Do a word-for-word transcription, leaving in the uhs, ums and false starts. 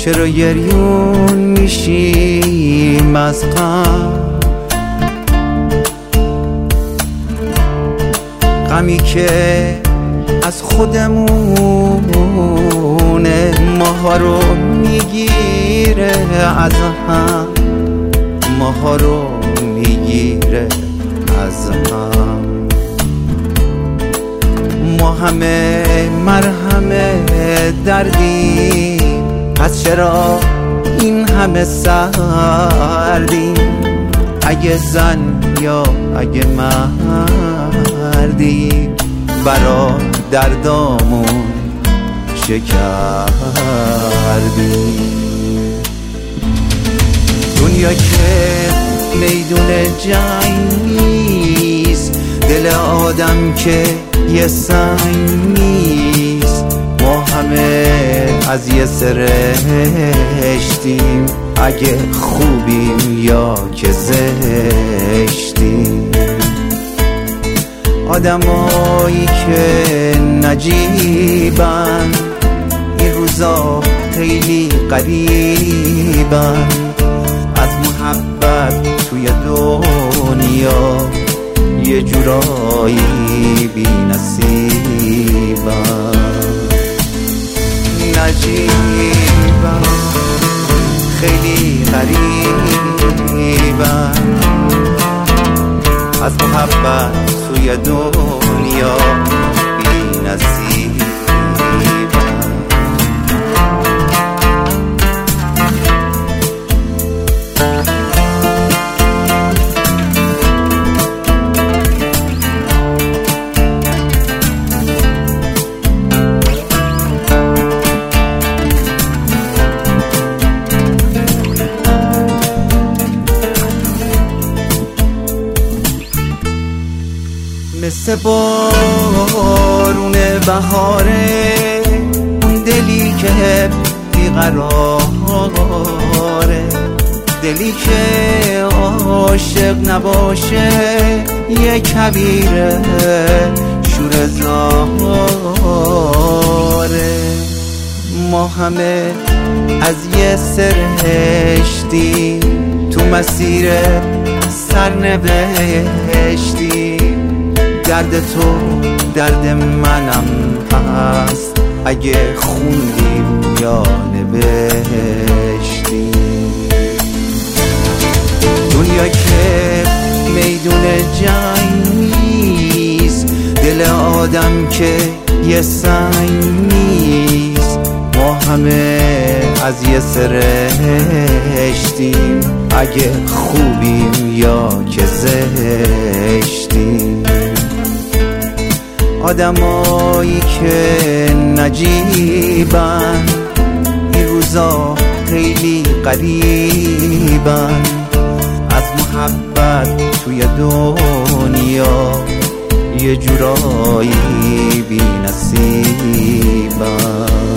چرا گریون میشیم از غم، غمی که از خودمونه ماها رو میگیره از هم، ماها رو میگیره از هم. ما همه مرهم دردیم، پس چرا این همه سردیم؟ اگه زن یا اگه مردیم برا دردامون شکردیم. دنیا که میدون جنگ نیست، دل آدم که یه سنگ نیست. ما همه از یه سرشتیم، اگه خوبیم یا که زشتیم. آدمایی که نجیبن این روزا خیلی غریبن، از محبت توی دنیا یه جورایی بی نصیبن. نجیبن خیلی غریبن، از محبت توی دنیا بی نصیبن. مثل بارون بهاره اون دلی که بیقراره، دلی که عاشق نباشه یه کبیره شور زاره. ما همه از یه سرشتی تو مسیر سرنوشتی. درد تو درد منم هست، اگه خوندیم یا نوشتیم. دنیا که میدون جنگ نیست، دل آدم که یه سنگ نیست. ما همه از یه سرشتیم، اگه خوبیم یا که زشتیم. آدمایی که نجیبن این روزا خیلی غریبن، از محبت توی دنیا یه جورایی بی نصیبن.